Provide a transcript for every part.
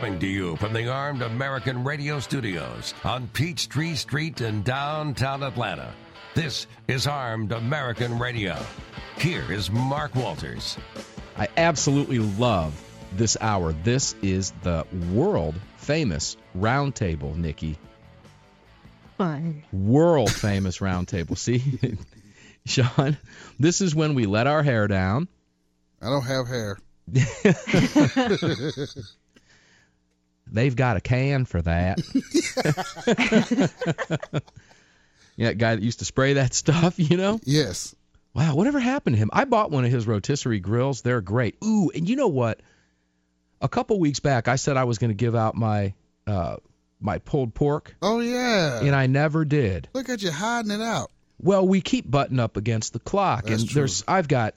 Coming to you from the Armed American Radio Studios on Peachtree Street in downtown Atlanta. This is Armed American Radio. Here is Mark Walters. I absolutely love this hour. This is the world-famous Roundtable, Nikki. Fun. World-famous Roundtable. See, Sean, this is when we let our hair down. I don't have hair. They've got a can for that. Yeah, that guy that used to spray that stuff, you know? Yes. Wow, whatever happened to him? I bought one of his rotisserie grills. They're great. Ooh, and you know what? A couple weeks back, I said I was going to give out my my pulled pork. Oh, yeah. And I never did. Look at you hiding it out. Well, we keep butting up against the clock. That's and true. I've got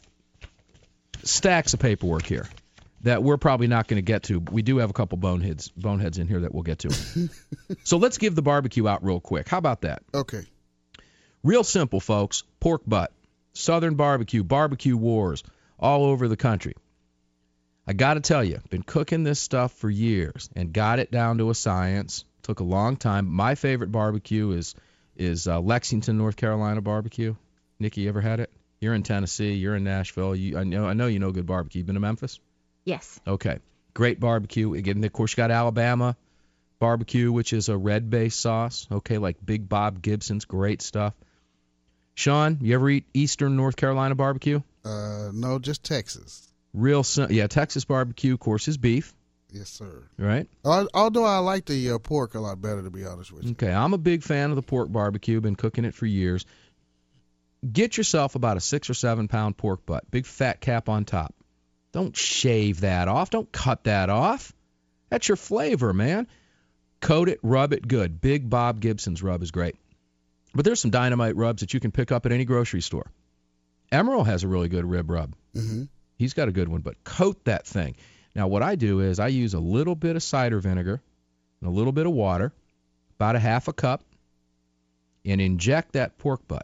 stacks of paperwork here that we're probably not going to get to. We do have a couple boneheads in here that we'll get to. So let's give the barbecue out real quick. How about that? Okay. Real simple, folks. Pork butt. Southern barbecue. Barbecue wars all over the country. I got to tell you, been cooking this stuff for years and got it down to a science. Took a long time. My favorite barbecue is Lexington, North Carolina barbecue. Nikki, you ever had it? You're in Tennessee. You're in Nashville. I know you know good barbecue. You been to Memphis? Yes. Okay. Great barbecue. Again, of course, you got Alabama barbecue, which is a red-based sauce. Okay, like Big Bob Gibson's. Great stuff. Sean, you ever eat Eastern North Carolina barbecue? No, just Texas. Yeah, Texas barbecue, of course, is beef. Yes, sir. Right? Although I like the pork a lot better, to be honest with you. Okay, I'm a big fan of the pork barbecue. Been cooking it for years. Get yourself about a 6 or 7 pound pork butt. Big fat cap on top. Don't shave that off. Don't cut that off. That's your flavor, man. Coat it, rub it good. Big Bob Gibson's rub is great. But there's some dynamite rubs that you can pick up at any grocery store. Emerald has a really good rib rub. Mm-hmm. He's got a good one, but coat that thing. Now, what I do is I use a little bit of cider vinegar and a little bit of water, about a half a cup, and inject that pork butt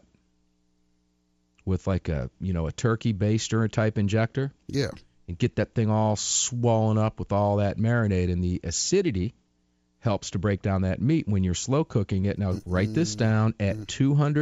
with like a turkey baster type injector. Yeah. And get that thing all swollen up with all that marinade, and the acidity helps to break down that meat when you're slow cooking it. Now, write this down at 200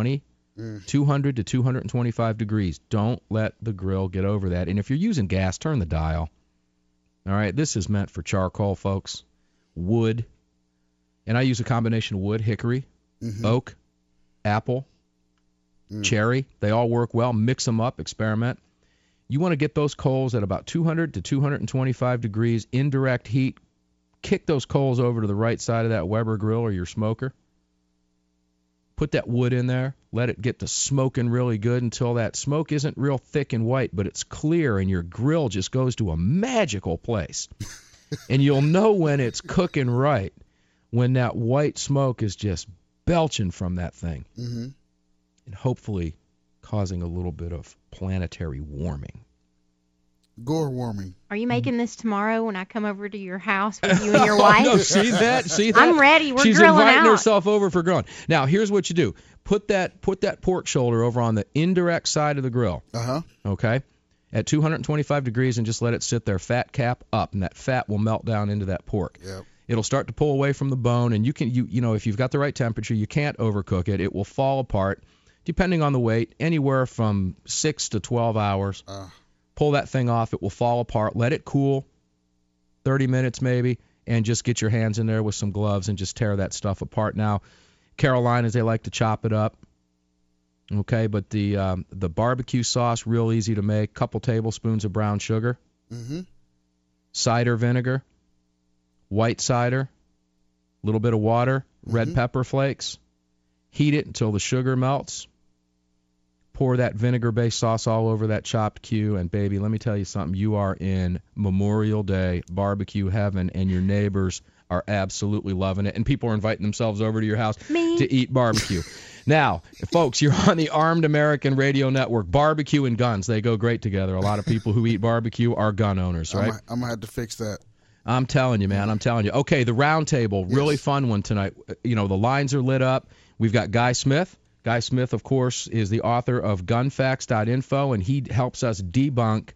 to 225 degrees. Don't let the grill get over that. And if you're using gas, turn the dial. All right, this is meant for charcoal, folks. Wood. And I use a combination of wood, hickory, oak, apple, cherry. They all work well. Mix them up, experiment. You want to get those coals at about 200 to 225 degrees, indirect heat. Kick those coals over to the right side of that Weber grill or your smoker. Put that wood in there. Let it get to smoking really good until that smoke isn't real thick and white, but it's clear, and your grill just goes to a magical place. And you'll know when it's cooking right, when that white smoke is just belching from that thing. Mm-hmm. And hopefully causing a little bit of planetary warming. Gore warming. Are you making this tomorrow when I come over to your house with you and your wife? No, see that? See that? I'm ready. We're She's grilling inviting out. herself over for grilling. Now, here's what you do. Put that pork shoulder over on the indirect side of the grill. Uh-huh. Okay? At 225 degrees, and just let it sit there, fat cap up, and that fat will melt down into that pork. Yep. It'll start to pull away from the bone, and if you've got the right temperature, you can't overcook it. It will fall apart, depending on the weight, anywhere from 6 to 12 hours. Pull that thing off. It will fall apart. Let it cool, 30 minutes maybe, and just get your hands in there with some gloves and just tear that stuff apart. Now, Carolinas, they like to chop it up. Okay, but the barbecue sauce, real easy to make. Couple tablespoons of brown sugar, cider vinegar, white cider, a little bit of water, red pepper flakes. Heat it until the sugar melts. Pour that vinegar-based sauce all over that chopped Q, and baby, let me tell you something. You are in Memorial Day barbecue heaven, and your neighbors are absolutely loving it, and people are inviting themselves over to your house to eat barbecue. Now, folks, you're on the Armed American Radio Network. Barbecue and guns, they go great together. A lot of people who eat barbecue are gun owners, right? I'm going to have to fix that. I'm telling you, man. I'm telling you. Okay, the round table, really fun one tonight. The lines are lit up. We've got Guy Smith. Guy Smith, of course, is the author of gunfacts.info, and he helps us debunk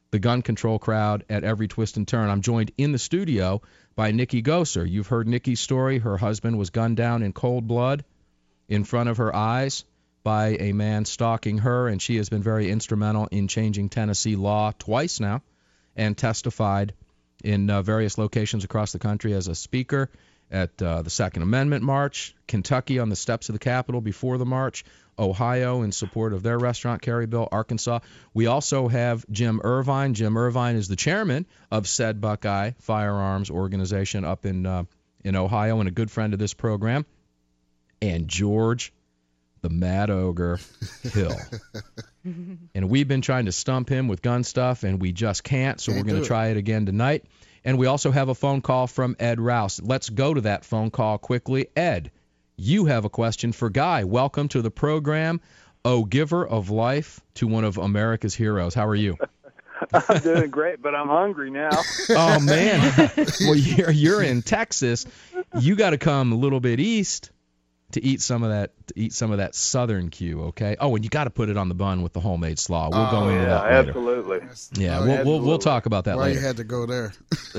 the gun control crowd at every twist and turn. I'm joined in the studio by Nikki Gosser. You've heard Nikki's story. Her husband was gunned down in cold blood in front of her eyes by a man stalking her, and she has been very instrumental in changing Tennessee law twice now and testified in various locations across the country as a speaker at the Second Amendment March, Kentucky on the steps of the Capitol before the march, Ohio in support of their restaurant carry bill, Arkansas. We also have Jim Irvine. Jim Irvine is the chairman of said Buckeye Firearms Organization up in Ohio and a good friend of this program. And George, the Mad Ogre Hill. And we've been trying to stump him with gun stuff, and we just can't, so we're going to try it again tonight. And we also have a phone call from Ed Rouse. Let's go to that phone call quickly. Ed, you have a question for Guy. Welcome to the program, O Giver of Life to one of America's heroes. How are you? I'm doing great, but I'm hungry now. Oh, man. Well, you're in Texas. You got to come a little bit east to eat some of that southern Q, okay? Oh, and you got to put it on the bun with the homemade slaw. We'll go into that later. Absolutely. Yeah, we'll talk about that later. Why you had to go there?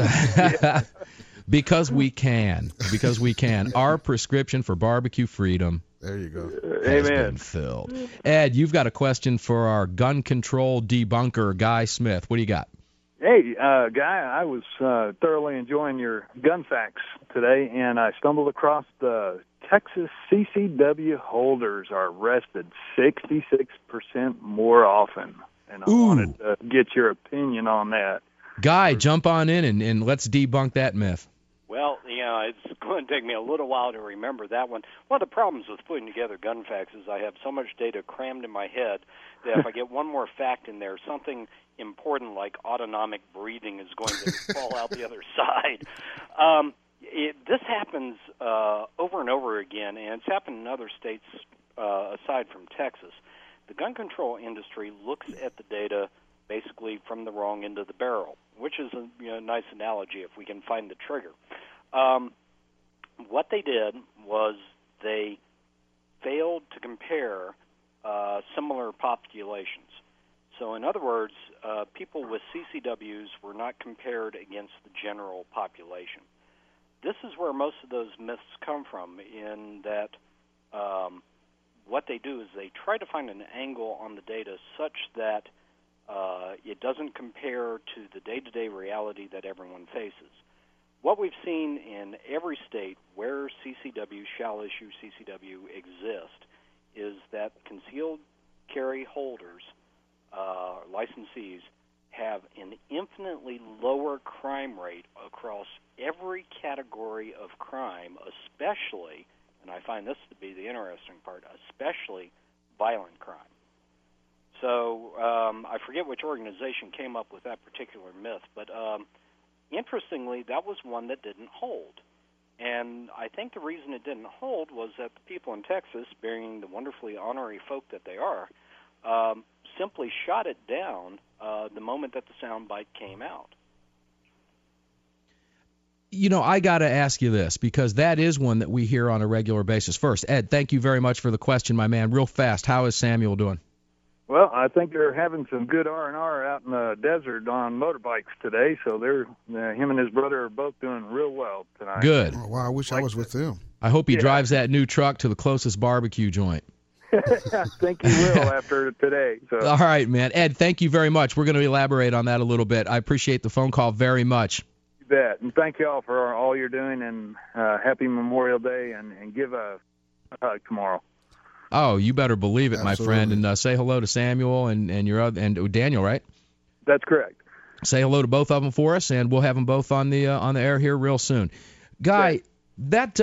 Because we can. Our prescription for barbecue freedom. There you go. Has been filled. Ed, you've got a question for our gun control debunker, Guy Smith. What do you got? Hey, Guy, I was thoroughly enjoying your gun facts today, and I stumbled across the Texas CCW holders are arrested 66% more often. And I wanted to get your opinion on that. Guy, jump on in and let's debunk that myth. Well, it's going to take me a little while to remember that one. One of the problems with putting together gun facts is I have so much data crammed in my head that if I get one more fact in there, something important like autonomic breathing is going to fall out the other side. This happens over and over again, and it's happened in other states aside from Texas. The gun control industry looks at the data basically from the wrong end of the barrel, which is a nice analogy if we can find the trigger. What they did was they failed to compare similar populations. So in other words, people with CCWs were not compared against the general population. This is where most of those myths come from, in that what they do is they try to find an angle on the data such that it doesn't compare to the day-to-day reality that everyone faces. What we've seen in every state where CCW, shall issue CCW, exist is that concealed carry holders, licensees, have an infinitely lower crime rate across every category of crime, especially, and I find this to be the interesting part, especially violent crime. So I forget which organization came up with that particular myth, but interestingly, that was one that didn't hold. And I think the reason it didn't hold was that the people in Texas, being the wonderfully honorary folk that they are, simply shot it down the moment that the soundbite came out. I got to ask you this, because that is one that we hear on a regular basis. First, Ed, thank you very much for the question, my man. Real fast, how is Samuel doing? Well, I think they're having some good R&R out in the desert on motorbikes today, so him and his brother are both doing real well tonight. Good. Oh, wow, I wish I was with them. I hope he drives that new truck to the closest barbecue joint. I think he will after today. So. All right, man. Ed, thank you very much. We're going to elaborate on that a little bit. I appreciate the phone call very much. You bet. And thank you all for all you're doing, and happy Memorial Day, and give a hug tomorrow. Oh, you better believe it, Absolutely. my friend. And say hello to Samuel and your other, and Daniel, right? That's correct. Say hello to both of them for us, and we'll have them both on the air here real soon. Guy, that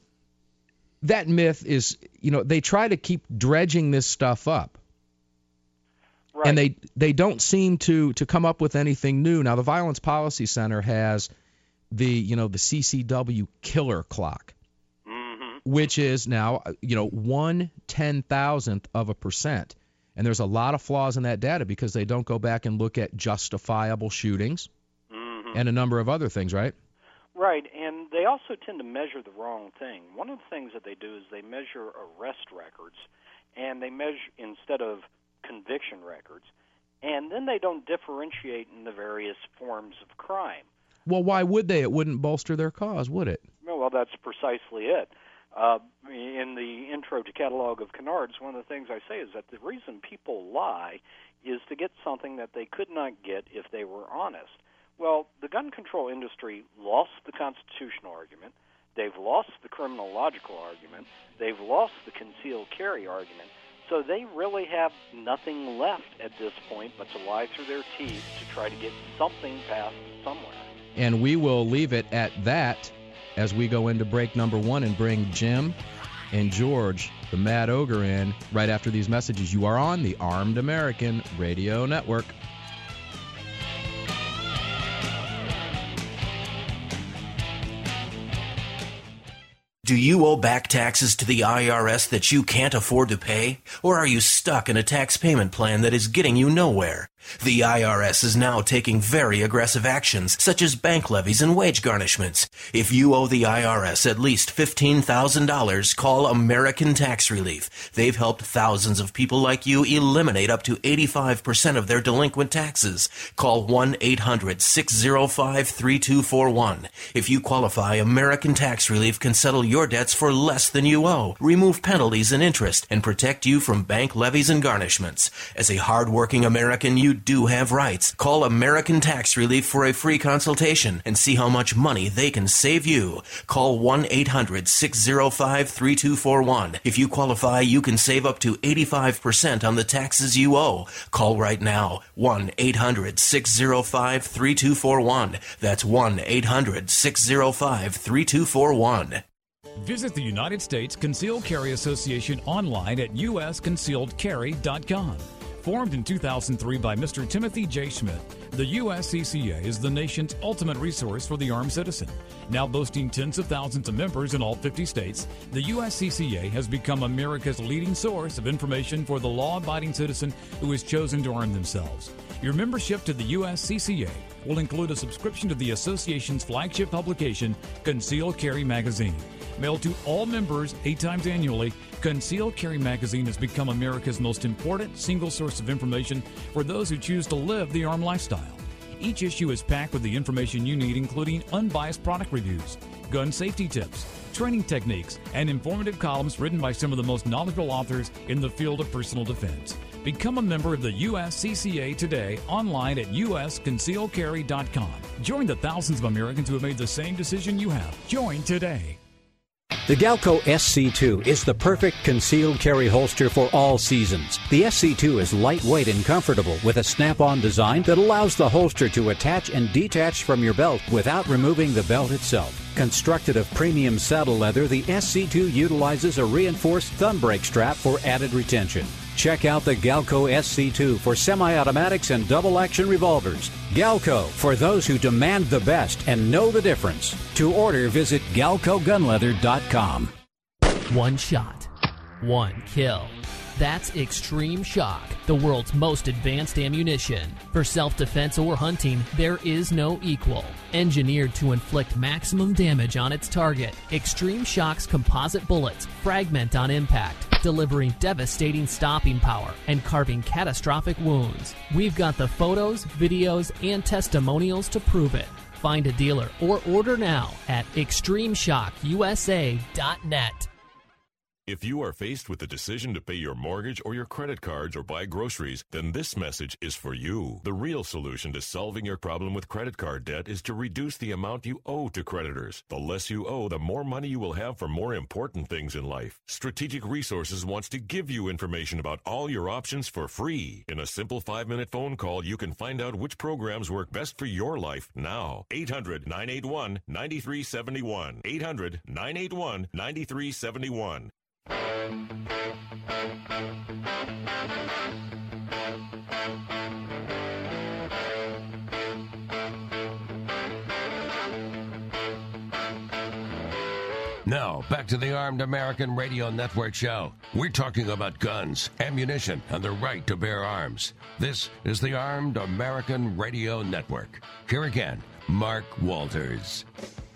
myth is, they try to keep dredging this stuff up. Right. And they don't seem to come up with anything new. Now, the Violence Policy Center has the CCW killer clock, which is now 1/10,000th of a percent. And there's a lot of flaws in that data because they don't go back and look at justifiable shootings and a number of other things, right? Right, and they also tend to measure the wrong thing. One of the things that they do is they measure arrest records, and they measure instead of conviction records. and then they don't differentiate in the various forms of crime. Well, why would they? It wouldn't bolster their cause, would it? Well, that's precisely it. In the intro to Catalog of Canards, one of the things I say is that the reason people lie is to get something that they could not get if they were honest. Well, the gun control industry lost the constitutional argument. They've lost the criminological argument. They've lost the concealed carry argument. So they really have nothing left at this point but to lie through their teeth to try to get something passed somewhere. And we will leave it at that as we go into break number 1 and bring Jim and George, the Mad Ogre, in right after these messages. You are on the Armed American Radio Network. Do you owe back taxes to the IRS that you can't afford to pay? Or are you stuck in a tax payment plan that is getting you nowhere? The IRS is now taking very aggressive actions, such as bank levies and wage garnishments. If you owe the IRS at least $15,000, call American Tax Relief. They've helped thousands of people like you eliminate up to 85% of their delinquent taxes. Call 1-800-605-3241. If you qualify, American Tax Relief can settle your debts for less than you owe, remove penalties and interest, and protect you from bank levies and garnishments. As a hard-working American, you do have rights. Call American Tax Relief for a free consultation and see how much money they can save you. Call 1-800-605-3241. If you qualify, you can save up to 85% on the taxes you owe. Call right now. 1-800-605-3241. That's 1-800-605-3241. Visit the United States Concealed Carry Association online at usconcealedcarry.com. Formed in 2003 by Mr. Timothy J. Schmidt, the USCCA is the nation's ultimate resource for the armed citizen. Now boasting tens of thousands of members in all 50 states, the USCCA has become America's leading source of information for the law-abiding citizen who has chosen to arm themselves. Your membership to the USCCA will include a subscription to the association's flagship publication, Concealed Carry Magazine. Mailed to all members 8 times annually, Concealed Carry Magazine has become America's most important single source of information for those who choose to live the armed lifestyle. Each issue is packed with the information you need, including unbiased product reviews, gun safety tips, training techniques, and informative columns written by some of the most knowledgeable authors in the field of personal defense. Become a member of the USCCA today online at usconcealedcarry.com. Join the thousands of Americans who have made the same decision you have. Join today. The Galco SC2 is the perfect concealed carry holster for all seasons. The SC2 is lightweight and comfortable with a snap-on design that allows the holster to attach and detach from your belt without removing the belt itself. Constructed of premium saddle leather, the SC2 utilizes a reinforced thumb brake strap for added retention. Check out the Galco SC2 for semi-automatics and double-action revolvers. Galco, for those who demand the best and know the difference. To order, visit GalcoGunleather.com. One shot, one kill. That's Extreme Shock, the world's most advanced ammunition. For self-defense or hunting, there is no equal. Engineered to inflict maximum damage on its target, Extreme Shock's composite bullets fragment on impact, delivering devastating stopping power and carving catastrophic wounds. We've got the photos, videos, and testimonials to prove it. Find a dealer or order now at ExtremeShockUSA.net. If you are faced with the decision to pay your mortgage or your credit cards or buy groceries, then this message is for you. The real solution to solving your problem with credit card debt is to reduce the amount you owe to creditors. The less you owe, the more money you will have for more important things in life. Strategic Resources wants to give you information about all your options for free. In a simple 5-minute phone call, you can find out which programs work best for your life now. 800-981-9371. 800-981-9371. Now, back to the Armed American Radio Network show. We're talking about guns, ammunition, and the right to bear arms. This is the Armed American Radio Network. Here again, Mark Walters.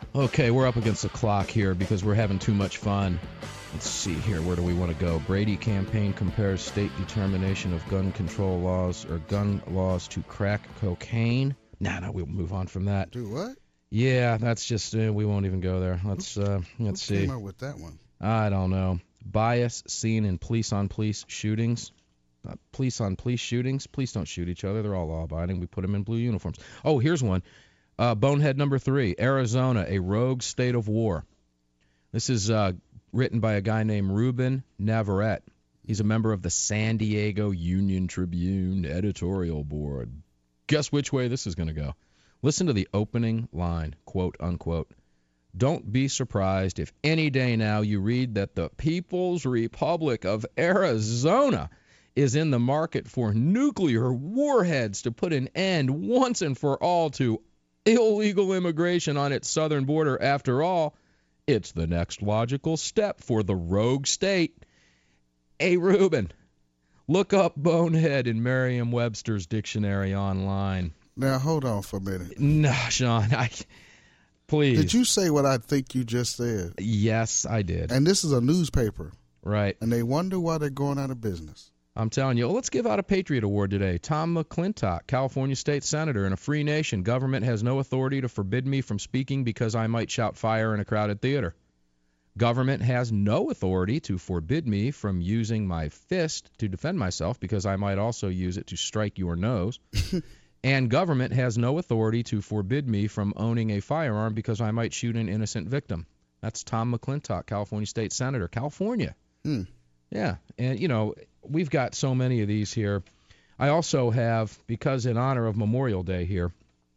Okay, we're up against the clock here because we're having too much fun. Let's see here. Where do we want to go? Brady campaign compares state determination of gun control laws or gun laws to crack cocaine. No, we'll move on from that. Do what? Yeah, that's just we won't even go there. Let's see. Who came up with that one? I don't know. Bias seen in police-on-police shootings. Police-on-police shootings. Police don't shoot each other. They're all law-abiding. We put them in blue uniforms. Oh, here's one. Bonehead number 3. Arizona, a rogue state of war. This is written by a guy named Ruben Navarrete. He's a member of the San Diego Union Tribune editorial board. Guess which way this is going to go. Listen to the opening line, quote, unquote. Don't be surprised if any day now you read that the People's Republic of Arizona is in the market for nuclear warheads to put an end once and for all to illegal immigration on its southern border. After all, it's the next logical step for the rogue state. Hey, Ruben, look up bonehead in Merriam-Webster's dictionary online. Now, hold on for a minute. No, Sean, please. Did you say what I think you just said? Yes, I did. And this is a newspaper. Right. And they wonder why they're going out of business. I'm telling you. Let's give out a Patriot Award today. Tom McClintock, California State Senator. In a free nation, government has no authority to forbid me from speaking because I might shout fire in a crowded theater. Government has no authority to forbid me from using my fist to defend myself because I might also use it to strike your nose. And government has no authority to forbid me from owning a firearm because I might shoot an innocent victim. That's Tom McClintock, California State Senator. California. Yeah. And, we've got so many of these here. I also have, because in honor of Memorial Day here,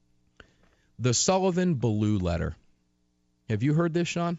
the Sullivan-Ballou letter. Have you heard this, Sean?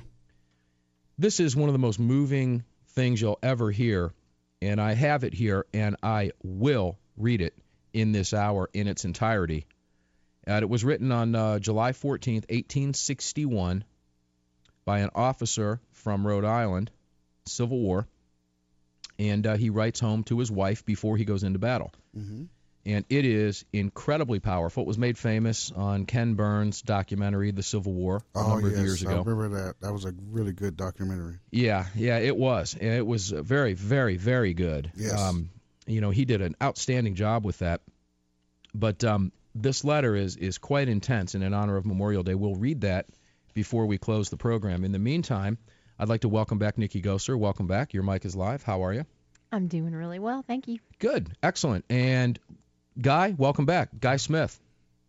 This is one of the most moving things you'll ever hear, and I have it here, and I will read it in this hour in its entirety. It was written on July 14th, 1861, by an officer from Rhode Island, Civil War, and he writes home to his wife before he goes into battle. And it is incredibly powerful. It was made famous on Ken Burns' documentary, The Civil War, a number of years ago. I remember that. That was a really good documentary. Yeah, it was. It was very, very, very good. Yes. He did an outstanding job with that. But this letter is quite intense, and in honor of Memorial Day, we'll read that before we close the program. In the meantime, I'd like to welcome back Nikki Gosser. Welcome back. Your mic is live. How are you? I'm doing really well, thank you. Good. Excellent. And Guy, welcome back. Guy Smith.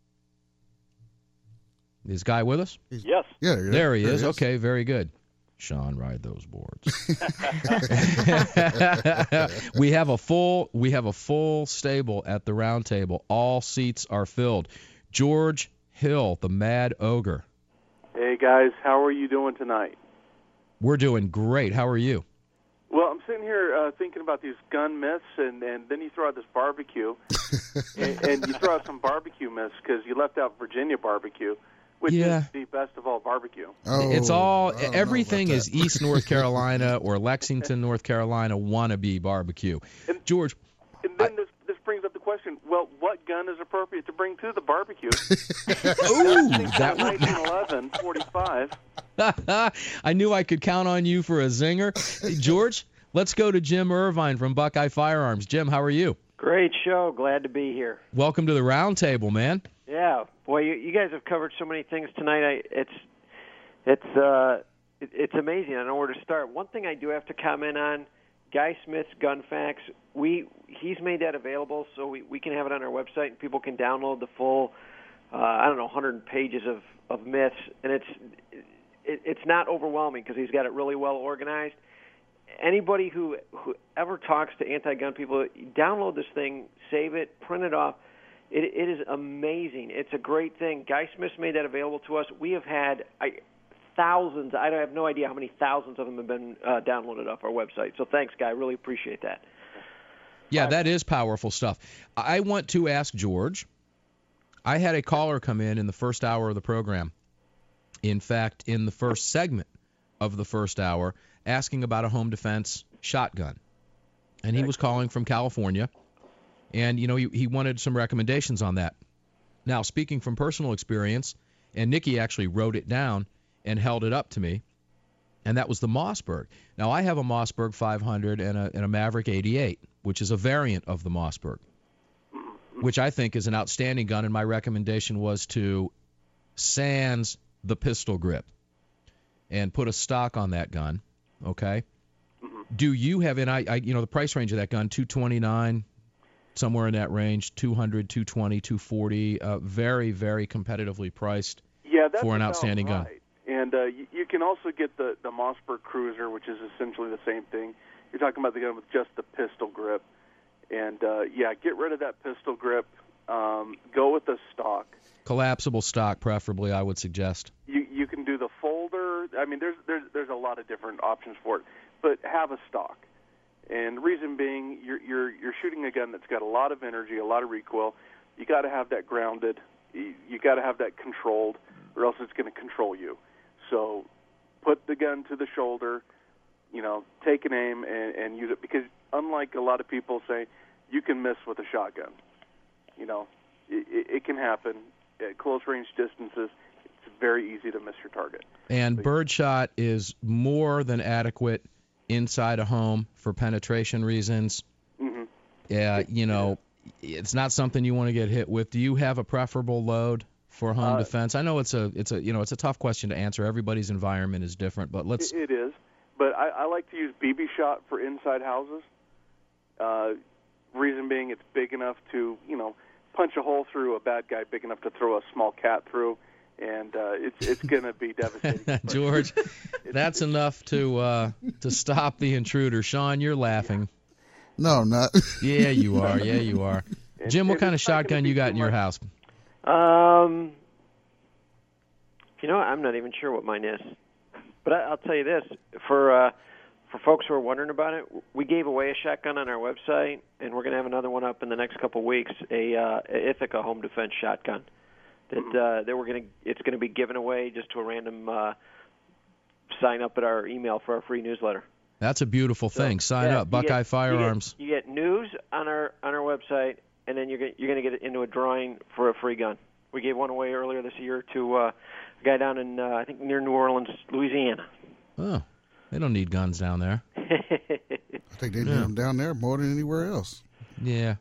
Is Guy with us? Yes. Yeah, there he is. Okay, very good. Sean, ride those boards. We have a full stable at the round table. All seats are filled. George Hill, the Mad Ogre. Hey guys, how are you doing tonight? We're doing great. How are you? Well, I'm sitting here thinking about these gun myths, and then you throw out this barbecue, and you throw out some barbecue myths because you left out Virginia barbecue, which is the best of all barbecue. It's everything is East North Carolina or Lexington, North Carolina wannabe barbecue. And, George. And then this brings up the question, well, what gun is appropriate to bring to the barbecue? Ooh, that 1911 45. I knew I could count on you for a zinger. George, let's go to Jim Irvine from Buckeye Firearms. Jim, how are you? Great show. Glad to be here. Welcome to the round table, man. Yeah. Boy, you guys have covered so many things tonight. It's amazing. I don't know where to start. One thing I do have to comment on, Guy Smith's Gun Facts, he's made that available so we can have it on our website and people can download the full, 100 pages of myths. And it's not overwhelming because he's got it really well organized. Anybody who ever talks to anti-gun people, download this thing, save it, print it off. It is amazing. It's a great thing. Guy Smith's made that available to us. We have had thousands. I have no idea how many thousands of them have been downloaded off our website. So thanks, Guy. I really appreciate that. Yeah, that is powerful stuff. I want to ask George. I had a caller come in the first hour of the program. In fact, in the first segment of the first hour, asking about a home defense shotgun. And he was calling from California. And, he wanted some recommendations on that. Now, speaking from personal experience, And Nikki actually wrote it down and held it up to me, and that was the Mossberg. Now, I have a Mossberg 500 and a Maverick 88, which is a variant of the Mossberg, which I think is an outstanding gun, and my recommendation was to sans the pistol grip and put a stock on that gun, okay? Do you have, and I the price range of that gun, $229, somewhere in that range, $200, $220, $240, very, very competitively priced for an outstanding gun. And you can also get the Mossberg Cruiser, which is essentially the same thing. You're talking about the gun with just the pistol grip. And, get rid of that pistol grip. Go with the stock. Collapsible stock, preferably, I would suggest. You can do the folder. I mean, there's a lot of different options for it. But have a stock. And the reason being, you're shooting a gun that's got a lot of energy, a lot of recoil. You got to have that grounded. You got to have that controlled, or else it's going to control you. So put the gun to the shoulder, take an aim and use it. Because unlike a lot of people say, you can miss with a shotgun. It can happen at close range distances. It's very easy to miss your target. And birdshot is more than adequate inside a home for penetration reasons. Mm-hmm. Yeah, it's not something you want to get hit with. Do you have a preferable load for home defense? I know it's a tough question to answer. Everybody's environment is different, but let's. It is, but I like to use BB shot for inside houses. Reason being, it's big enough to punch a hole through a bad guy, big enough to throw a small cat through, and it's going to be devastating. George, that's enough to stop the intruder. Sean, you're laughing. No, I'm not. Yeah, you are. Yeah, you are. Jim, what kind of shotgun you got in your house? I'm not even sure what mine is. But I'll tell you this, for folks who are wondering about it, we gave away a shotgun on our website, and we're going to have another one up in the next couple of weeks, a Ithaca home defense shotgun that it's going to be given away just to a random sign up at our email for our free newsletter. That's a beautiful thing. Sign up, Buckeye Firearms. You get news on our website, and then you're going to get into a drawing for a free gun. We gave one away earlier this year to a guy down in I think near New Orleans, Louisiana. Oh, they don't need guns down there. I think they need them down there more than anywhere else. Yeah,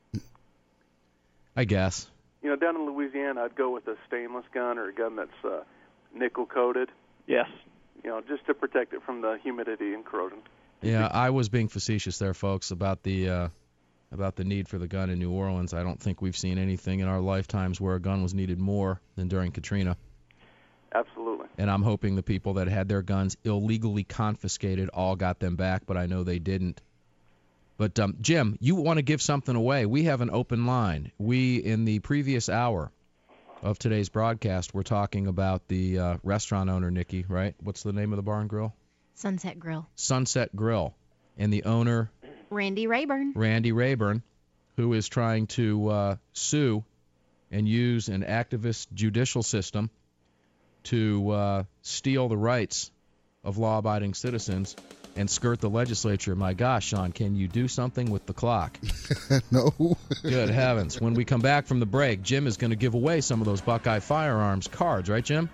I guess. Down in Louisiana, I'd go with a stainless gun or a gun that's nickel coated. Yes. Just to protect it from the humidity and corrosion. Yeah, I was being facetious there, folks, about the need for the gun in New Orleans. I don't think we've seen anything in our lifetimes where a gun was needed more than during Katrina. Absolutely. And I'm hoping the people that had their guns illegally confiscated all got them back, but I know they didn't. But, Jim, you want to give something away. We have an open line. In the previous hour of today's broadcast, we're talking about the restaurant owner, Nikki, right? What's the name of the bar and grill? Sunset Grill. Sunset Grill. And the owner? Randy Rayburn. Randy Rayburn, who is trying to sue and use an activist judicial system to steal the rights of law-abiding citizens and skirt the legislature. My gosh, Sean, can you do something with the clock? No. Good heavens. When we come back from the break, Jim is going to give away some of those Buckeye Firearms cards, right, Jim?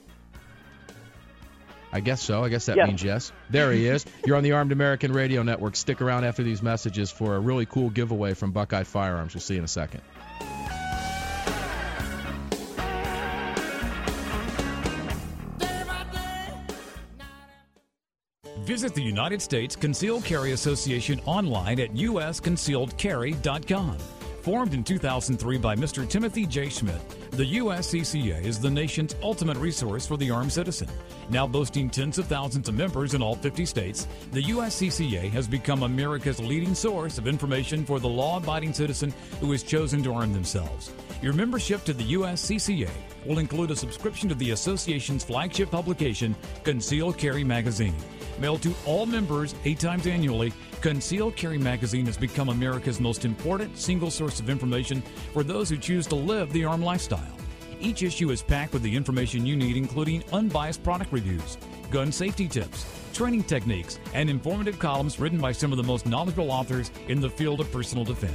I guess so. I guess that means yes. There he is. You're on the Armed American Radio Network. Stick around after these messages for a really cool giveaway from Buckeye Firearms. We'll see you in a second. Visit the United States Concealed Carry Association online at usconcealedcarry.com. Formed in 2003 by Mr. Timothy J. Schmidt, the USCCA is the nation's ultimate resource for the armed citizen. Now boasting tens of thousands of members in all 50 states, the USCCA has become America's leading source of information for the law-abiding citizen who has chosen to arm themselves. Your membership to the USCCA will include a subscription to the association's flagship publication, Concealed Carry Magazine. Mailed to all members 8 times annually, Concealed Carry Magazine has become America's most important single source of information for those who choose to live the armed lifestyle. Each issue is packed with the information you need, including unbiased product reviews, gun safety tips, training techniques, and informative columns written by some of the most knowledgeable authors in the field of personal defense.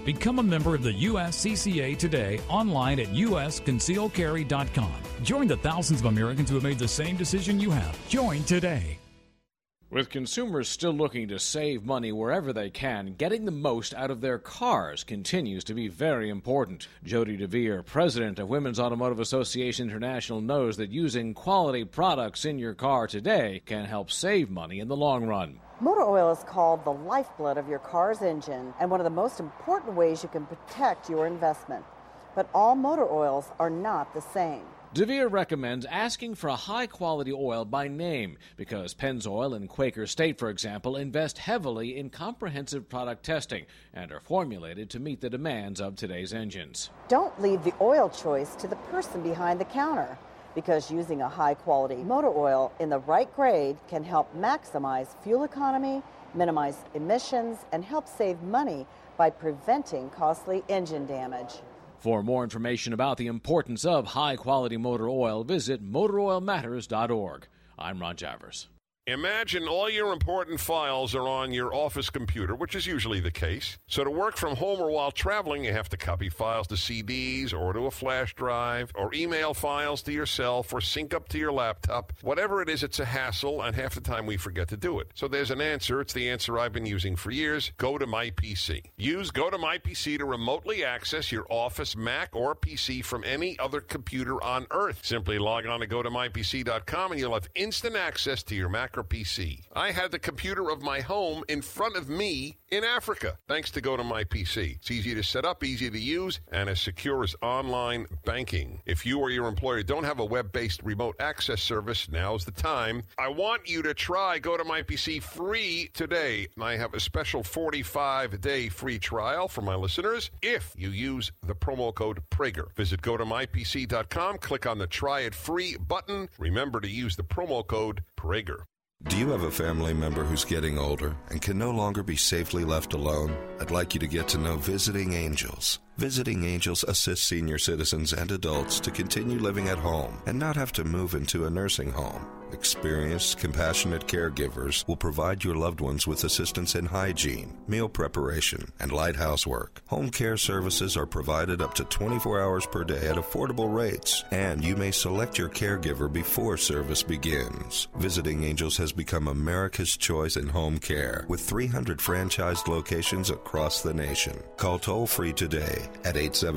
Become a member of the USCCA today online at usconcealcarry.com. Join the thousands of Americans who have made the same decision you have. Join today. With consumers still looking to save money wherever they can, getting the most out of their cars continues to be very important. Jody DeVere, president of Women's Automotive Association International, knows that using quality products in your car today can help save money in the long run. Motor oil is called the lifeblood of your car's engine and one of the most important ways you can protect your investment. But all motor oils are not the same. DeVere recommends asking for a high-quality oil by name because Pennzoil and Quaker State, for example, invest heavily in comprehensive product testing and are formulated to meet the demands of today's engines. Don't leave the oil choice to the person behind the counter because using a high-quality motor oil in the right grade can help maximize fuel economy, minimize emissions, and help save money by preventing costly engine damage. For more information about the importance of high-quality motor oil, visit motoroilmatters.org. I'm Ron Javers. Imagine all your important files are on your office computer, which is usually the case. So to work from home or while traveling, you have to copy files to CDs or to a flash drive or email files to yourself or sync up to your laptop. Whatever it is, it's a hassle, and half the time we forget to do it. So there's an answer. It's the answer I've been using for years. Go to My PC. Use Go to My PC to remotely access your Office, Mac, or PC from any other computer on Earth. Simply log on to GoToMyPC.com and you'll have instant access to your Mac or PC. I had the computer of my home in front of me in Africa, thanks to Go to My PC. It's easy to set up, easy to use, and as secure as online banking. If you or your employer don't have a web-based remote access service, now's the time. I want you to try Go to My PC free today. I have a special 45-day free trial for my listeners if you use the promo code Prager. Visit GoToMyPC.com, click on the Try It Free button. Remember to use the promo code Prager. Do you have a family member who's getting older and can no longer be safely left alone? I'd like you to get to know Visiting Angels. Visiting Angels assists senior citizens and adults to continue living at home and not have to move into a nursing home. Experienced, compassionate caregivers will provide your loved ones with assistance in hygiene, meal preparation, and light housework. Home care services are provided up to 24 hours per day at affordable rates, and you may select your caregiver before service begins. Visiting Angels has become America's choice in home care, with 300 franchised locations across the nation. Call toll-free today at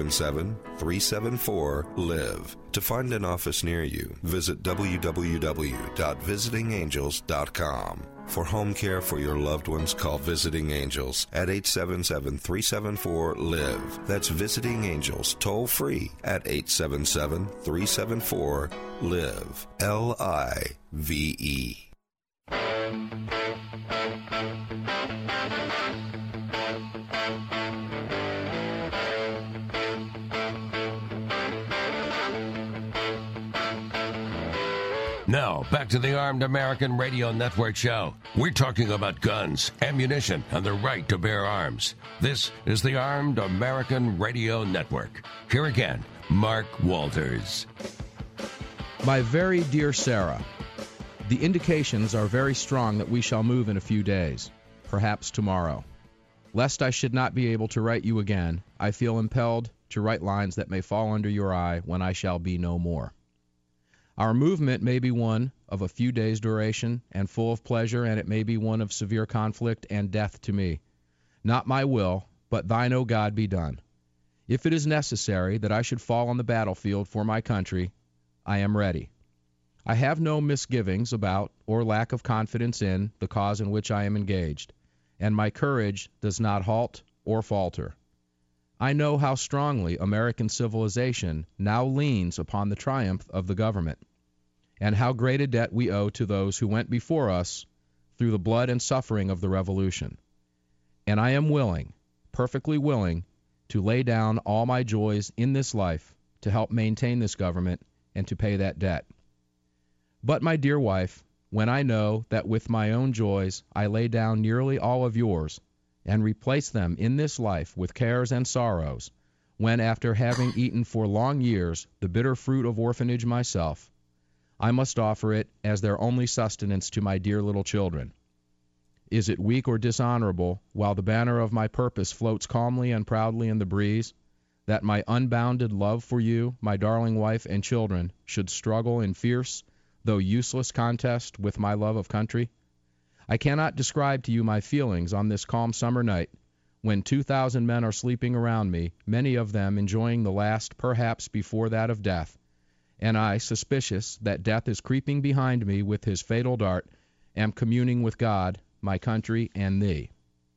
877-374-LIVE. To find an office near you, visit www.visitingangels.com. For home care for your loved ones, call Visiting Angels at 877-374-LIVE. That's Visiting Angels, toll-free at 877-374-LIVE. L-I-V-E. Now, back to the Armed American Radio Network show. We're talking about guns, ammunition, and the right to bear arms. This is the Armed American Radio Network. Here again, Mark Walters. My very dear Sarah, the indications are very strong that we shall move in a few days, perhaps tomorrow. Lest I should not be able to write you again, I feel impelled to write lines that may fall under your eye when I shall be no more. Our movement may be one of a few days' duration and full of pleasure, and it may be one of severe conflict and death to me. Not my will, but thine, O God, be done. If it is necessary that I should fall on the battlefield for my country, I am ready. I have no misgivings about or lack of confidence in the cause in which I am engaged, and my courage does not halt or falter. I know how strongly American civilization now leans upon the triumph of the government, and how great a debt we owe to those who went before us through the blood and suffering of the Revolution. And I am willing, perfectly willing, to lay down all my joys in this life to help maintain this government and to pay that debt. But, my dear wife, when I know that with my own joys I lay down nearly all of yours, and replace them in this life with cares and sorrows, when, after having eaten for long years the bitter fruit of orphanage myself, I must offer it as their only sustenance to my dear little children. is it weak or dishonorable, while the banner of my purpose floats calmly and proudly in the breeze, that my unbounded love for you, my darling wife and children, should struggle in fierce, though useless contest with my love of country? I cannot describe to you my feelings on this calm summer night, when 2,000 men are sleeping around me, many of them enjoying the last, perhaps before that of death, and I, suspicious that death is creeping behind me with his fatal dart, am communing with God, my country, and thee.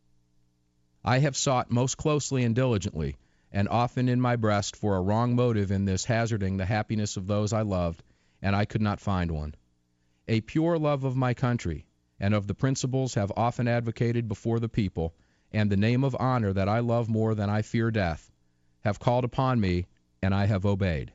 I have sought most closely and diligently, and often in my breast, for a wrong motive in this hazarding the happiness of those I loved, and I could not find one. A pure love of my country, and of the principles have often advocated before the people, and the name of honor that I love more than I fear death, have called upon me, and I have obeyed.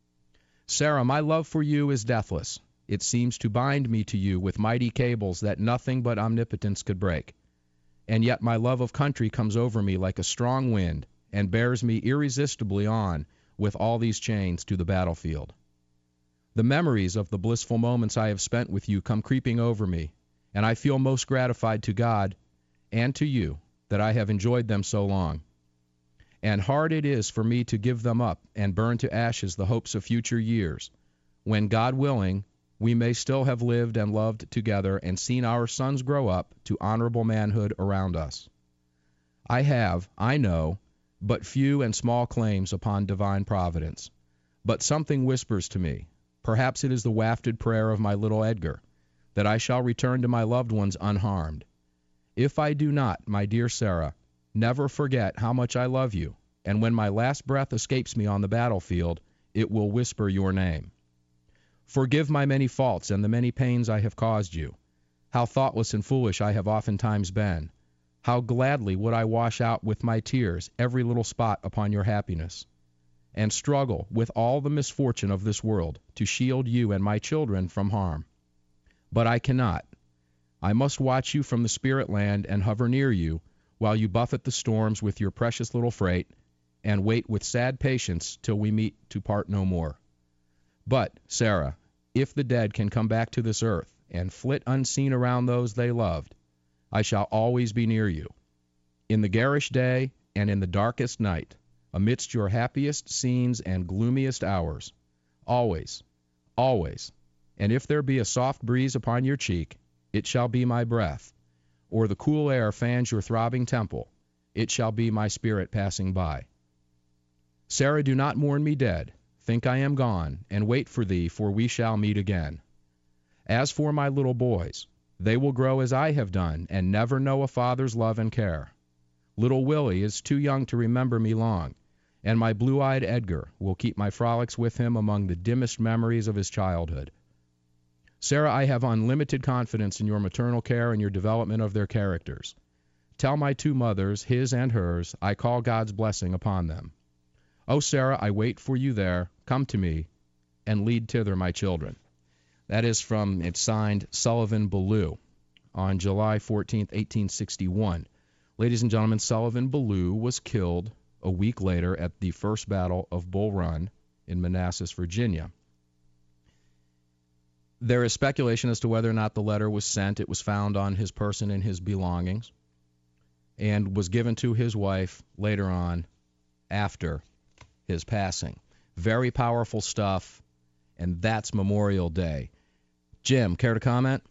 Sarah, my love for you is deathless. It seems to bind me to you with mighty cables that nothing but omnipotence could break. And yet my love of country comes over me like a strong wind, and bears me irresistibly on with all these chains to the battlefield. The memories of the blissful moments I have spent with you come creeping over me, and I feel most gratified to God and to you that I have enjoyed them so long. And hard it is for me to give them up and burn to ashes the hopes of future years, when, God willing, we may still have lived and loved together and seen our sons grow up to honorable manhood around us. I have, I know, but few and small claims upon divine providence, but something whispers to me, perhaps it is the wafted prayer of my little Edgar, that I shall return to my loved ones unharmed. If I do not, my dear Sarah, never forget how much I love you, and when my last breath escapes me on the battlefield, it will whisper your name. Forgive my many faults and the many pains I have caused you. How thoughtless and foolish I have oftentimes been. How gladly would I wash out with my tears every little spot upon your happiness, and struggle with all the misfortune of this world to shield you and my children from harm. But I cannot. I must watch you from the spirit land and hover near you, while you buffet the storms with your precious little freight, and wait with sad patience till we meet to part no more. But, Sarah, if the dead can come back to this earth, and flit unseen around those they loved, I shall always be near you, in the garish day and in the darkest night, amidst your happiest scenes and gloomiest hours, always, always, and if there be a soft breeze upon your cheek, it shall be my breath, or the cool air fans your throbbing temple, it shall be my spirit passing by. Sarah, do not mourn me dead, think I am gone, and wait for thee, for we shall meet again. As for my little boys, they will grow as I have done, and never know a father's love and care. Little Willie is too young to remember me long, and my blue-eyed Edgar will keep my frolics with him among the dimmest memories of his childhood. Sarah, I have unlimited confidence in your maternal care and your development of their characters. Tell my two mothers, his and hers, I call God's blessing upon them. Oh, Sarah, I wait for you there. Come to me, and lead thither my children. That is from, it's signed, Sullivan Ballou, on July 14th, 1861. Ladies and gentlemen, Sullivan Ballou was killed a week later at the First Battle of Bull Run in Manassas, Virginia. There is speculation as to whether or not the letter was sent. It was found on his person and his belongings, and was given to his wife later on after his passing. Very powerful stuff, and that's Memorial Day. Jim, care to comment?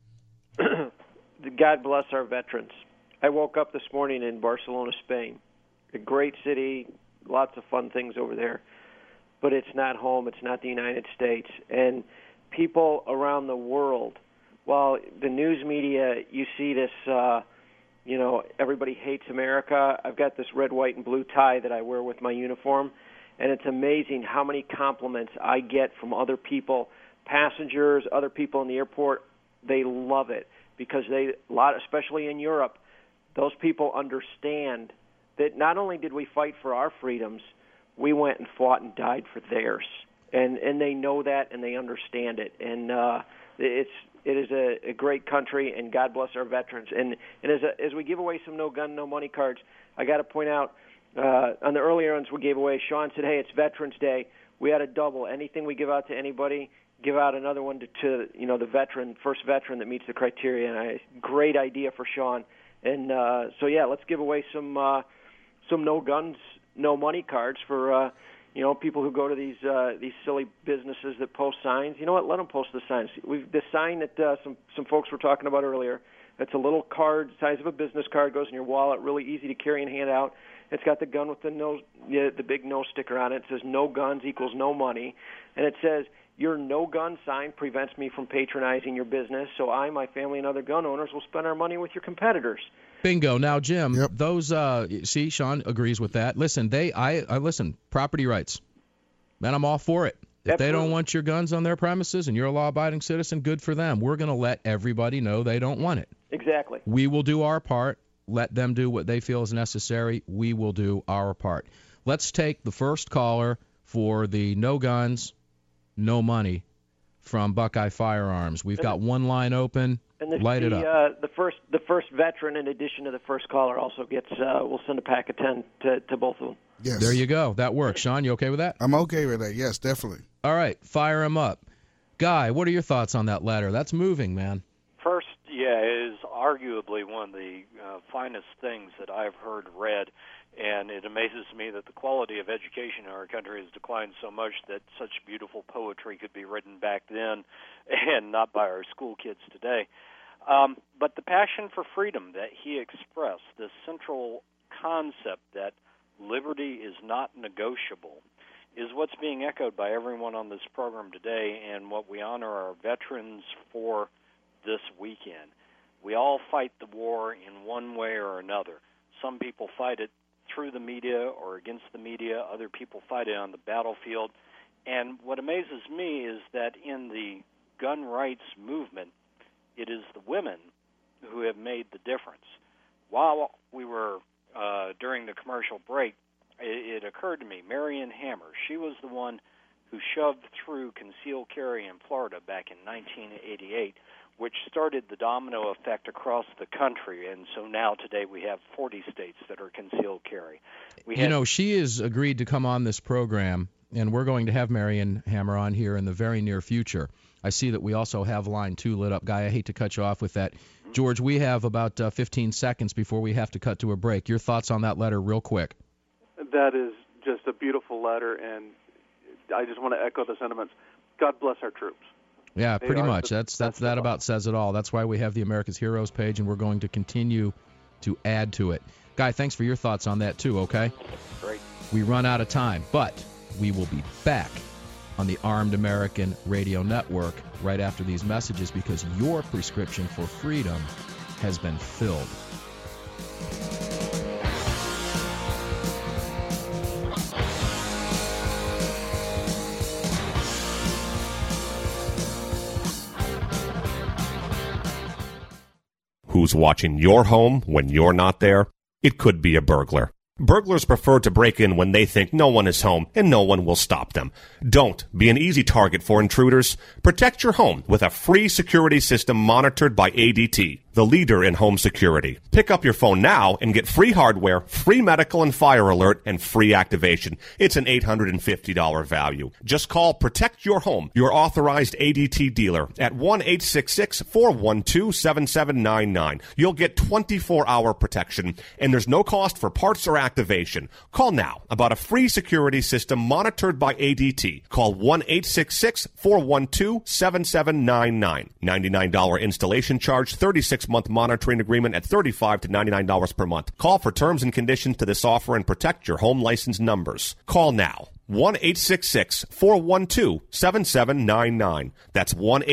God bless our veterans. I woke up this morning in Barcelona, Spain. A great city, lots of fun things over there, but it's not home. It's not the United States. And people around the world, while the news media, you see this, everybody hates America. I've got this red, white, and blue tie that I wear with my uniform, and it's amazing how many compliments I get from other people, passengers, other people in the airport. They love it because especially in Europe, those people understand that not only did we fight for our freedoms, we went and fought and died for theirs. And they know that, and they understand it. And it is a great country, and God bless our veterans. And as we give away some no gun, no money cards, I got to point out, on the earlier ones we gave away, Sean said, hey, it's Veterans Day. We had a double. Anything we give out to anybody, give out another one to the first veteran that meets the criteria. And great idea for Sean. And so let's give away some no guns, no money cards for people who go to these silly businesses that post signs. You know what? Let them post the signs. The sign that some folks were talking about earlier. It's a little card, size of a business card, goes in your wallet, really easy to carry and hand out. It's got the gun with the big no sticker on it. It says no guns equals no money. And it says, your no gun sign prevents me from patronizing your business, so I, my family, and other gun owners will spend our money with your competitors. Bingo. Now, Jim, those, see, Sean agrees with that. Listen, I listen, property rights. Man, I'm all for it. If Absolutely. They don't want your guns on their premises and you're a law-abiding citizen, good for them. We're going to let everybody know they don't want it. Exactly. We will do our part. Let them do what they feel is necessary. We will do our part. Let's take the first caller for the no guns, no money from Buckeye Firearms. We've got one line open. And light it up. The first veteran, in addition to the first caller, also gets. We'll send a pack of 10 to both of them. Yes. There you go. That works. Sean, you okay with that? I'm okay with that. Yes, definitely. All right, fire him up. Guy, what are your thoughts on that letter? That's moving, man. First, it is arguably one of the finest things that I've heard read, and it amazes me that the quality of education in our country has declined so much that such beautiful poetry could be written back then and not by our school kids today. But the passion for freedom that he expressed, this central concept that liberty is not negotiable, is what's being echoed by everyone on this program today and what we honor our veterans for this weekend. We all fight the war in one way or another. Some people fight it through the media or against the media. Other people fight it on the battlefield. And what amazes me is that in the gun rights movement, it is the women who have made the difference. While we were during the commercial break, it occurred to me, Marion Hammer, she was the one who shoved through concealed carry in Florida back in 1988, which started the domino effect across the country. And so now today we have 40 states that are concealed carry. She has agreed to come on this program, and we're going to have Marion Hammer on here in the very near future. I see that we also have line 2 lit up. Guy, I hate to cut you off with that. George, we have about 15 seconds before we have to cut to a break. Your thoughts on that letter real quick. That is just a beautiful letter, and I just want to echo the sentiments. God bless our troops. Yeah, pretty much. That about says it all. That's why we have the America's Heroes page, and we're going to continue to add to it. Guy, thanks for your thoughts on that, too, okay? Great. We run out of time, but we will be back on the Armed American Radio Network right after these messages because your prescription for freedom has been filled. Who's watching your home when you're not there? It could be a burglar. Burglars prefer to break in when they think no one is home and no one will stop them. Don't be an easy target for intruders. Protect your home with a free security system monitored by ADT, the leader in home security. Pick up your phone now and get free hardware, free medical and fire alert, and free activation. It's an $850 value. Just call Protect Your Home, your authorized ADT dealer, at 1-866-412-7799. You'll get 24-hour protection, and there's no cost for parts or activation. Call now about a free security system monitored by ADT. Call 1-866-412-7799. $99 installation charge, 36-month monitoring agreement at $35 to $99 per month. Call for terms and conditions to this offer and protect your home license numbers. Call now. 1-866-412-7799. That's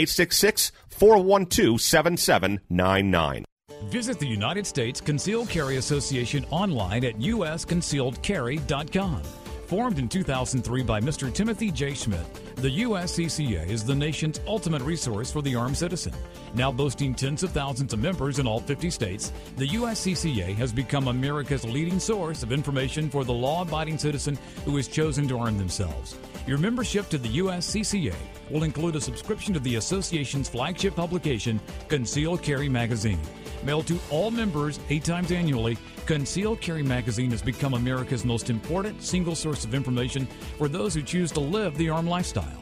1-866-412-7799. Visit the United States Concealed Carry Association online at usconcealedcarry.com. Formed in 2003 by Mr. Timothy J. Schmidt, the USCCA is the nation's ultimate resource for the armed citizen. Now boasting tens of thousands of members in all 50 states, the USCCA has become America's leading source of information for the law-abiding citizen who has chosen to arm themselves. Your membership to the USCCA will include a subscription to the association's flagship publication, Concealed Carry Magazine. Mailed to all members 8 times annually, Concealed Carry Magazine has become America's most important single source of information for those who choose to live the armed lifestyle.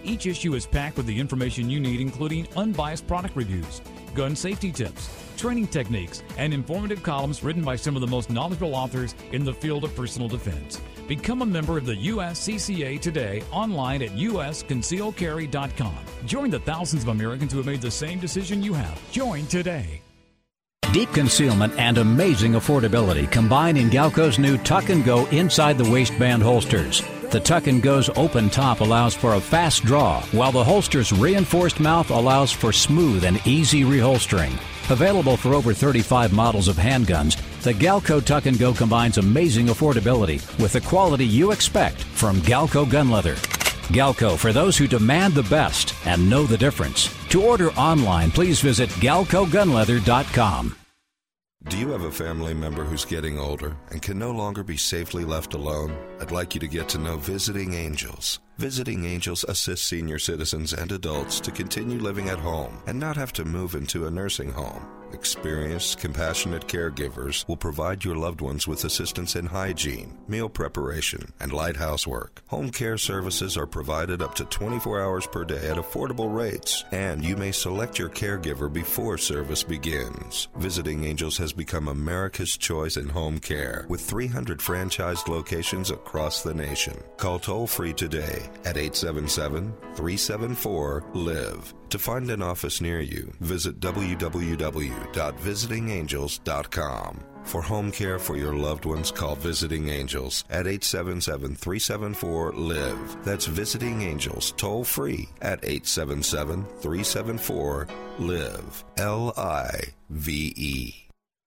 Each issue is packed with the information you need, including unbiased product reviews, gun safety tips, training techniques, and informative columns written by some of the most knowledgeable authors in the field of personal defense. Become a member of the USCCA today online at usconcealcarry.com. Join the thousands of Americans who have made the same decision you have. Join today. Deep concealment and amazing affordability combine in Galco's new Tuck & Go inside the waistband holsters. The Tuck & Go's open top allows for a fast draw, while the holster's reinforced mouth allows for smooth and easy reholstering. Available for over 35 models of handguns, the Galco Tuck & Go combines amazing affordability with the quality you expect from Galco Gun Leather. Galco, for those who demand the best and know the difference. To order online, please visit GalcoGunleather.com. Do you have a family member who's getting older and can no longer be safely left alone? I'd like you to get to know Visiting Angels. Visiting Angels assists senior citizens and adults to continue living at home and not have to move into a nursing home. Experienced, compassionate caregivers will provide your loved ones with assistance in hygiene, meal preparation, and light housework. Home care services are provided up to 24 hours per day at affordable rates, and you may select your caregiver before service begins. Visiting Angels has become America's choice in home care, with 300 franchised locations across the nation. Call toll-free today at 877-374-LIVE. To find an office near you, visit www.visitingangels.com. For home care for your loved ones, call Visiting Angels at 877-374-LIVE. That's Visiting Angels, toll-free at 877-374-LIVE. L-I-V-E.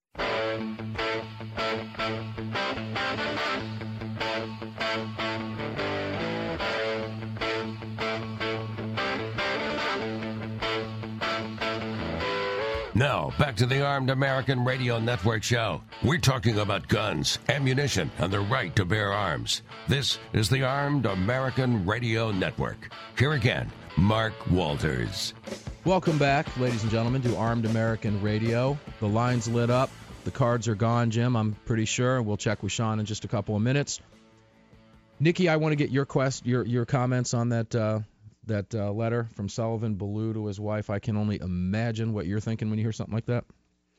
Now, back to the Armed American Radio Network show. We're talking about guns, ammunition, and the right to bear arms. This is the Armed American Radio Network. Here again, Mark Walters. Welcome back, ladies and gentlemen, to Armed American Radio. The line's lit up. The cards are gone, Jim, I'm pretty sure. We'll check with Sean in just a couple of minutes. Nikki, I want to get your comments on that letter from Sullivan Ballou to his wife. I can only imagine what you're thinking when you hear something like that.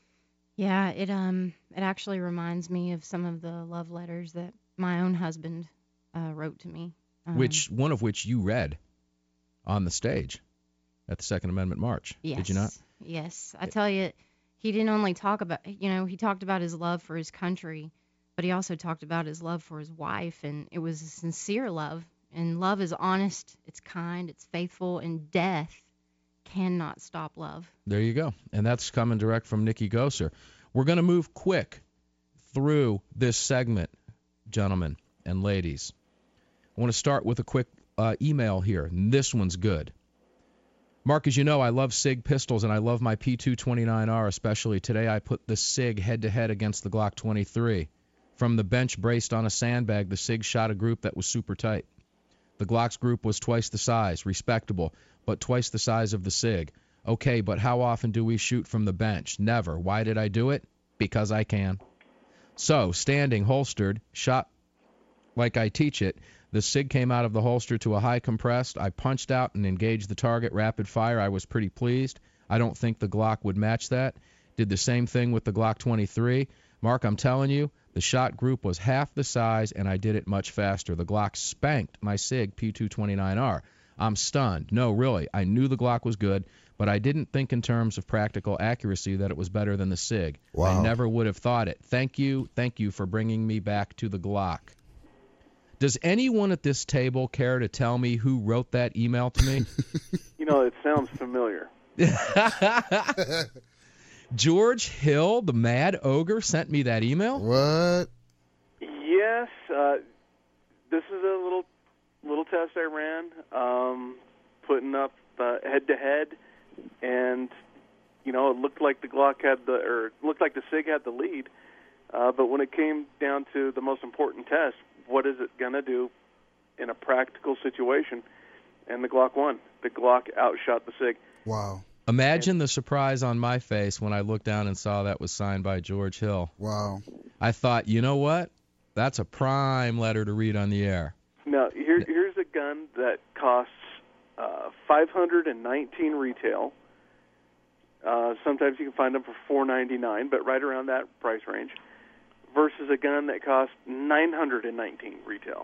Yeah, it actually reminds me of some of the love letters that my own husband wrote to me. One of which you read on the stage at the Second Amendment March. Yes. Did you not? Yes. I tell you, he didn't only talk about, he talked about his love for his country, but he also talked about his love for his wife, and it was a sincere love. And love is honest, it's kind, it's faithful, and death cannot stop love. There you go. And that's coming direct from Nikki Gosser. We're going to move quick through this segment, gentlemen and ladies. I want to start with a quick email here. And this one's good. Mark, as you know, I love SIG pistols, and I love my P229R especially. Today I put the SIG head-to-head against the Glock 23. From the bench braced on a sandbag, the SIG shot a group that was super tight. The Glock's group was twice the size, respectable, but twice the size of the SIG. Okay, but how often do we shoot from the bench? Never. Why did I do it? Because I can. So, standing, holstered, shot like I teach it, the SIG came out of the holster to a high compressed. I punched out and engaged the target rapid fire. I was pretty pleased. I don't think the Glock would match that. Did the same thing with the Glock 23. Mark, I'm telling you, the shot group was half the size, and I did it much faster. The Glock spanked my SIG P229R. I'm stunned. No, really, I knew the Glock was good, but I didn't think in terms of practical accuracy that it was better than the SIG. Wow. I never would have thought it. Thank you for bringing me back to the Glock. Does anyone at this table care to tell me who wrote that email to me? It sounds familiar. George Hill, the Mad Ogre, sent me that email. What? Yes. This is a little test I ran, putting up head-to-head, and it looked like the Glock looked like the SIG had the lead. But when it came down to the most important test, what is it going to do in a practical situation? And the Glock won. The Glock outshot the SIG. Wow. Imagine the surprise on my face when I looked down and saw that was signed by George Hill. Wow. I thought, you know what? That's a prime letter to read on the air. Now, here's a gun that costs $519 retail. Sometimes you can find them for $499, but right around that price range, versus a gun that costs $919 retail.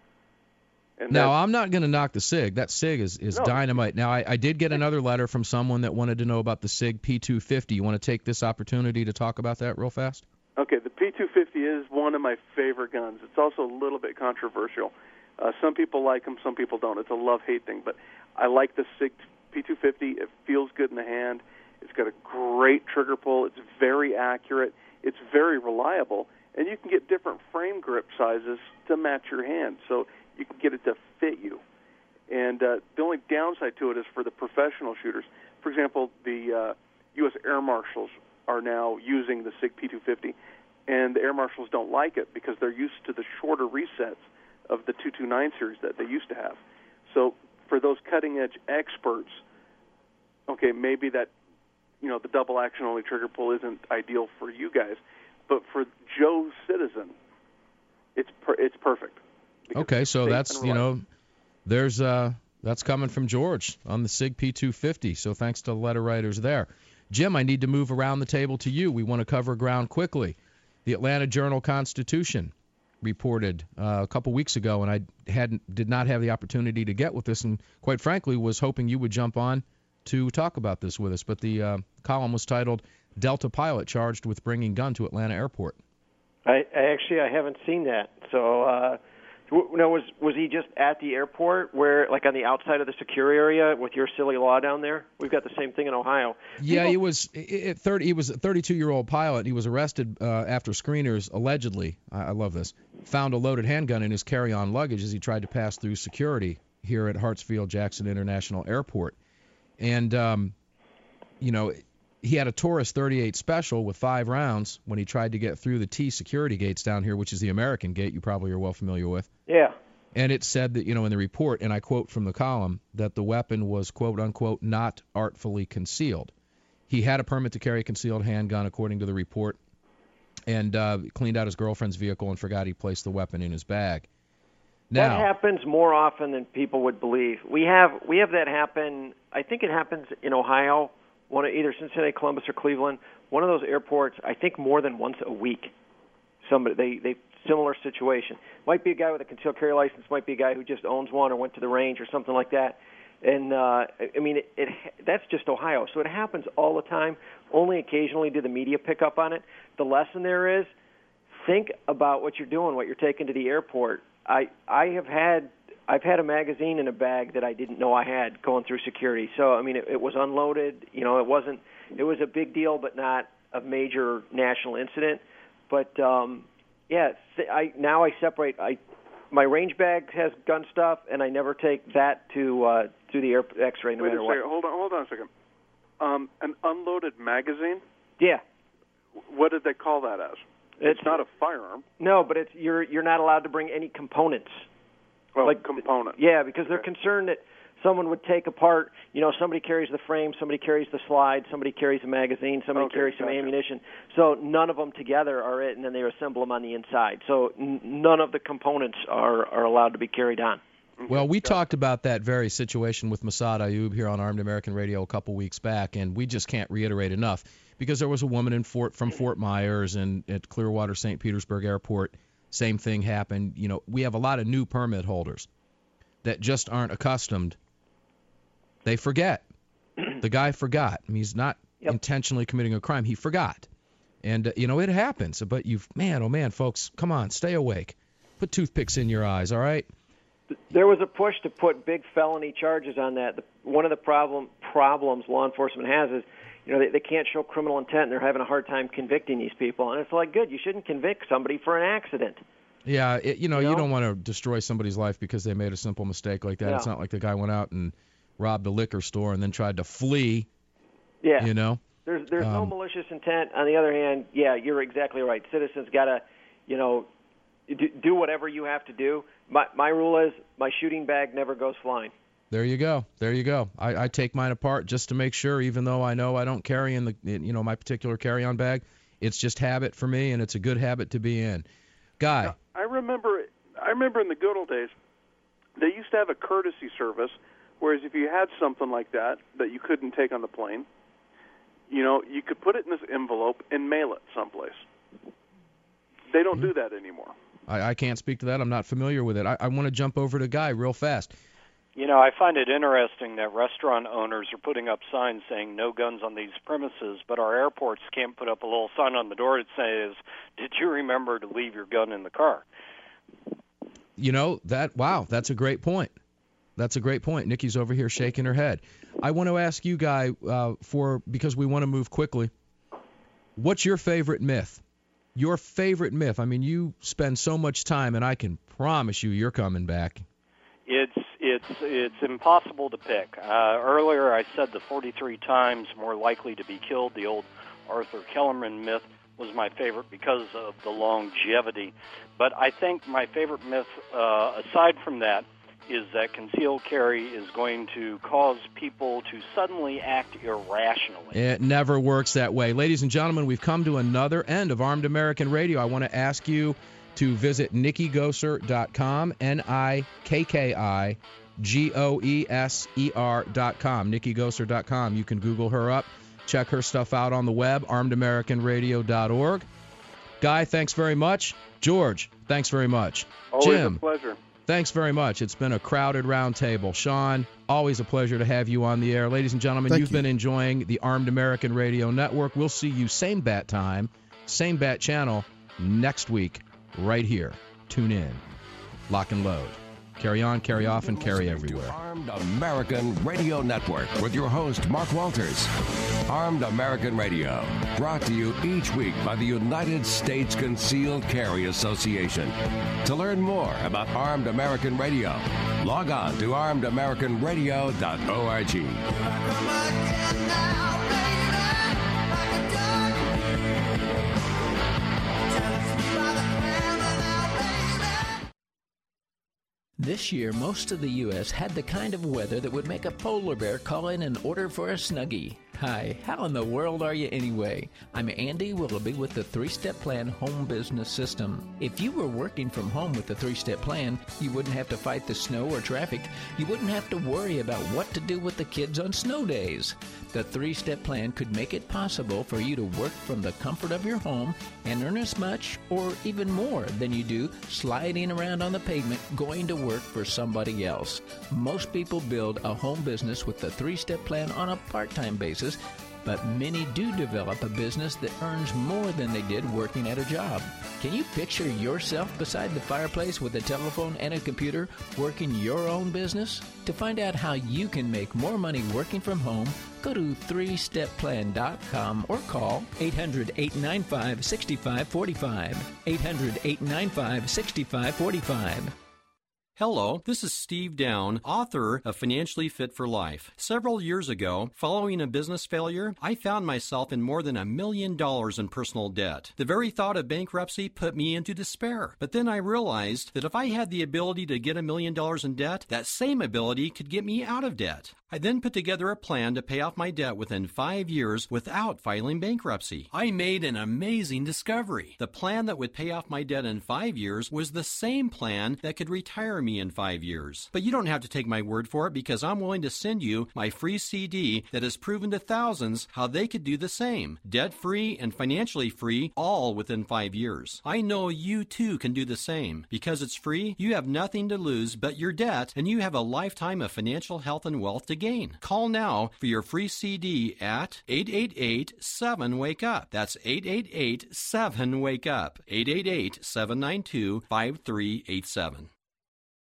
And now, I'm not going to knock the SIG. That SIG is dynamite. Now, I did get another letter from someone that wanted to know about the SIG P250. You want to take this opportunity to talk about that real fast? Okay, the P250 is one of my favorite guns. It's also a little bit controversial. Some people like them, some people don't. It's a love-hate thing, but I like the SIG P250. It feels good in the hand. It's got a great trigger pull. It's very accurate. It's very reliable, and you can get different frame grip sizes to match your hand, so you can get it to fit you. And the only downside to it is for the professional shooters. For example, the U.S. Air Marshals are now using the SIG P250, and the Air Marshals don't like it because they're used to the shorter resets of the 229 series that they used to have. So for those cutting-edge experts, okay, maybe that, the double action only trigger pull isn't ideal for you guys, but for Joe Citizen, it's perfect. Okay, so that's, there's that's coming from George on the SIG P250, so thanks to the letter writers there. Jim, I need to move around the table to you. We want to cover ground quickly. The Atlanta Journal-Constitution reported a couple weeks ago, and I did not have the opportunity to get with this, and quite frankly was hoping you would jump on to talk about this with us. But the column was titled, Delta Pilot Charged with Bringing Gun to Atlanta Airport. I haven't seen that. So, was he just at the airport, where, like on the outside of the secure area with your silly law down there? We've got the same thing in Ohio. Yeah, he was a 32-year-old pilot. He was arrested after screeners allegedly, I love this, found a loaded handgun in his carry-on luggage as he tried to pass through security here at Hartsfield-Jackson International Airport. And, he had a Taurus 38 Special with 5 rounds when he tried to get through the T security gates down here, which is the American gate you probably are well familiar with. Yeah. And it said that, in the report, and I quote from the column, that the weapon was, quote, unquote, not artfully concealed. He had a permit to carry a concealed handgun, according to the report, and cleaned out his girlfriend's vehicle and forgot he placed the weapon in his bag. Now, that happens more often than people would believe. We have that happen. I think it happens in Ohio, either Cincinnati, Columbus, or Cleveland. One of those airports, I think, more than once a week. They similar situation. Might be a guy with a concealed carry license. Might be a guy who just owns one or went to the range or something like that. And that's just Ohio, so it happens all the time. Only occasionally do the media pick up on it. The lesson there is, think about what you're doing, what you're taking to the airport. I've had a magazine in a bag that I didn't know I had going through security. So it was unloaded. It was a big deal, but not a major national incident. But I separate. My range bag has gun stuff, and I never take that to the X-ray no matter what. Hold on a second. An unloaded magazine? Yeah. What did they call that as? It's not a firearm. No, but you're not allowed to bring any components. Well, components. Yeah, because they're concerned that someone would take apart. Somebody carries the frame, somebody carries the slide, somebody carries a magazine, somebody carries some ammunition. So none of them together are it, and then they assemble them on the inside. So none of the components are allowed to be carried on. Well, we talked about that very situation with Massad Ayoob here on Armed American Radio a couple weeks back, and we just can't reiterate enough, because there was a woman from Fort Myers and at Clearwater St. Petersburg Airport. Same thing happened. We have a lot of new permit holders that just aren't accustomed. They forget. The guy forgot. He's not intentionally committing a crime. He forgot. And, it happens. But oh man, folks, come on, stay awake. Put toothpicks in your eyes, all right? There was a push to put big felony charges on that. One of the problems law enforcement has is, they can't show criminal intent, and they're having a hard time convicting these people. And it's like, good, you shouldn't convict somebody for an accident. Yeah, you don't want to destroy somebody's life because they made a simple mistake like that. Yeah. It's not like the guy went out and robbed a liquor store and then tried to flee. Yeah. There's no malicious intent. On the other hand, yeah, you're exactly right. Citizens got to, do whatever you have to do. My rule is my shooting bag never goes flying. There you go. I take mine apart just to make sure, even though I know I don't carry in my particular carry-on bag. It's just habit for me, and it's a good habit to be in. Guy. Now, I remember in the good old days, they used to have a courtesy service Whereas if you had something like that you couldn't take on the plane, you could put it in this envelope and mail it someplace. They don't do that anymore. I can't speak to that. I'm not familiar with it. I want to jump over to Guy real fast. I find it interesting that restaurant owners are putting up signs saying no guns on these premises, but our airports can't put up a little sign on the door that says, "Did you remember to leave your gun in the car?" That's a great point. That's a great point. Nikki's over here shaking her head. I want to ask you, Guy, because we want to move quickly, what's your favorite myth? Your favorite myth. I mean, you spend so much time, and I can promise you're coming back. It's impossible to pick. Earlier I said the 43 times more likely to be killed. The old Arthur Kellerman myth was my favorite because of the longevity. But I think my favorite myth, aside from that, is that concealed carry is going to cause people to suddenly act irrationally. It never works that way. Ladies and gentlemen, we've come to another end of Armed American Radio. I want to ask you to visit NikkiGoeser.com, NikkiGoeser.com, NikkiGoeser.com. You can Google her up, check her stuff out on the web, armedamericanradio.org. Guy, thanks very much. George, thanks very much. Always Jim, a pleasure. Thanks very much. It's been a crowded round table. Sean, always a pleasure to have you on the air. Ladies and gentlemen, you've been enjoying the Armed American Radio Network. We'll see you same bat time, same bat channel next week right here. Tune in. Lock and load. Carry on, carry off, and carry everywhere. Armed American Radio Network with your host, Mark Walters. Armed American Radio, brought to you each week by the United States Concealed Carry Association. To learn more about Armed American Radio, log on to armedamericanradio.org. This year, most of the U.S. had the kind of weather that would make a polar bear call in and order for a Snuggie. Hi, how in the world are you anyway? I'm Andy Willoughby with the 3-Step Plan Home Business System. If you were working from home with the 3-Step Plan, you wouldn't have to fight the snow or traffic. You wouldn't have to worry about what to do with the kids on snow days. The 3-Step Plan could make it possible for you to work from the comfort of your home and earn as much or even more than you do sliding around on the pavement going to work for somebody else. Most people build a home business with the 3-Step Plan on a part-time basis, but many do develop a business that earns more than they did working at a job. Can you picture yourself beside the fireplace with a telephone and a computer working your own business? To find out how you can make more money working from home, go to 3stepplan.com or call 800-895-6545. 800-895-6545. Hello, this is Steve Down, author of Financially Fit for Life. Several years ago, following a business failure, I found myself in more than $1 million in personal debt. The very thought of bankruptcy put me into despair. But then I realized that if I had the ability to get $1 million in debt, that same ability could get me out of debt. I then put together a plan to pay off my debt within 5 years without filing bankruptcy. I made an amazing discovery. The plan that would pay off my debt in 5 years was the same plan that could retire me in 5 years. But you don't have to take my word for it, because I'm willing to send you my free CD that has proven to thousands how they could do the same. Debt-free and financially free, all within 5 years. I know you too can do the same. Because it's free, you have nothing to lose but your debt, and you have a lifetime of financial health and wealth to gain. Call now for your free CD at 888-7-WAKE-UP. That's 888-7-WAKE-UP. 888-792-5387.